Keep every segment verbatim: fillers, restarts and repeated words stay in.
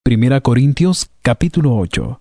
Primera Corintios, capítulo ocho.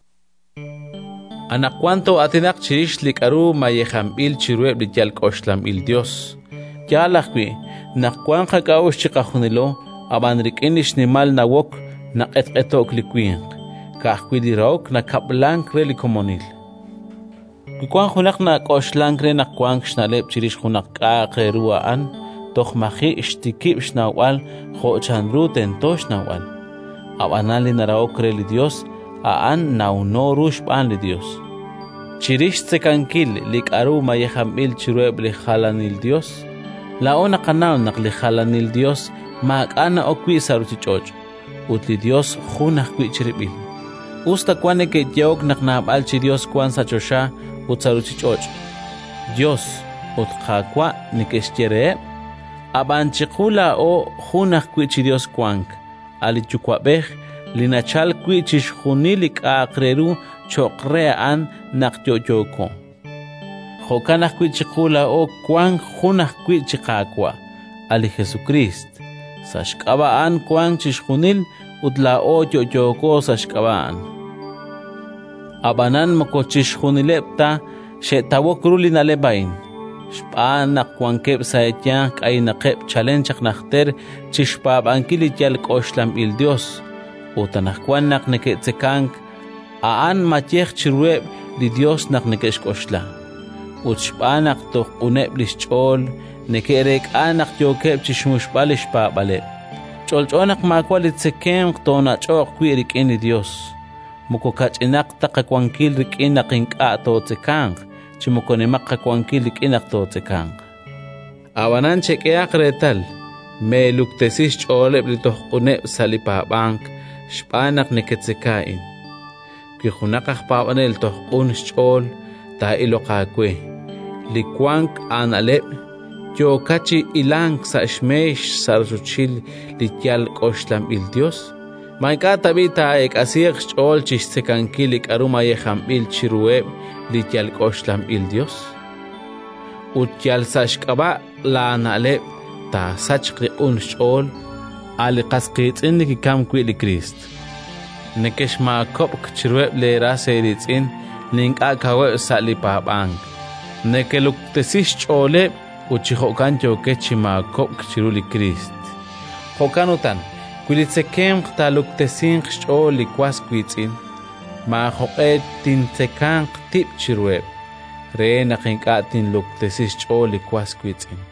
Anacuanto atenak chirish likaru mayejambil chirueb lityal koshlam il Dios. Ya lakwi, nakwan kakaush chikahunilo, abanrikinish nimal nawok, naketketok likwing, kahkwidiraok na kaplank relikomonil. Kikwan hunak na koshlank re nakwan kshnalep chirish hunak kakre ruaan, toch mahi ishtikib shnawal, hochanru tentosh nawal. Abanali naraok re li Dios, aan naunorush pan li Dios. Chirish tsekankil likaru mayejambil chirueb li halanil Dios. La ona kanal nak li halanil Dios, maakana okwi saruchichoch. Ut li Dios hunah kwi chiribil. Usta kwane ke yog nak nabal chi Dios kwan sachosha ut saruchichoch. Dios ut kakwa nikeshtire. Abanchikula o hunah kwi chi Dios kwank. Ali chukwabeh linachal kwi chishunilik akreru chokrean nakyoyoko. Jokanah kwi chikula o kwan hunah kwi chikakwa. Ali Jesucrist. Sashkabaan kwan chishunil utla o yoyoko sashkabaan. Abanan moko chishunilepta shetawokru linalebain. Shpaan nakwankeb saetyan kay nakeb challenge nakter chishpab ankili yal koshlam il Dios. Utanakwan nak neketsekank aan matyech chirueb li Dios nak nekesh koshla. Ut shpaan nak tok uneb lischol nekerek anak yokeb chishmushbal shpabale. Cholchonak makwalit sekem tona chok kwirik in li Dios. Mukokach inak takakwankil rik inakink ato tsekank. Chimukone makakwankilik inaktotekang. Awanan chekeak retal, me luktesis choleb litohune salipabank, shpanak neketsekain. Kihunakah pawanel tohun chol, ta ilokakwe. Likwank analep, yo kachi ilang sa shmesh sarsuchil lityal koshlam il Dios. Maika tabita ek asir chol chissekankilik arumayejambil chirueb lityal koshlam il Dios. Utyal sashkaba la nalep ta sachqi un chol ali qasqitzin nikam kwi li Christ. Nekesh ma kopk chirueb le raseritzin linka kawe sali pabang. Nekeluk tesis chole uchihokan yoke chima kopk chiru li Christ. Hokanutan Kulitsekem taluk tesing chol likwas kwitzin. Ma hoqet tin tsekang tip chirueb. Re nakinkatin luk tesis chol likwas kwitzin.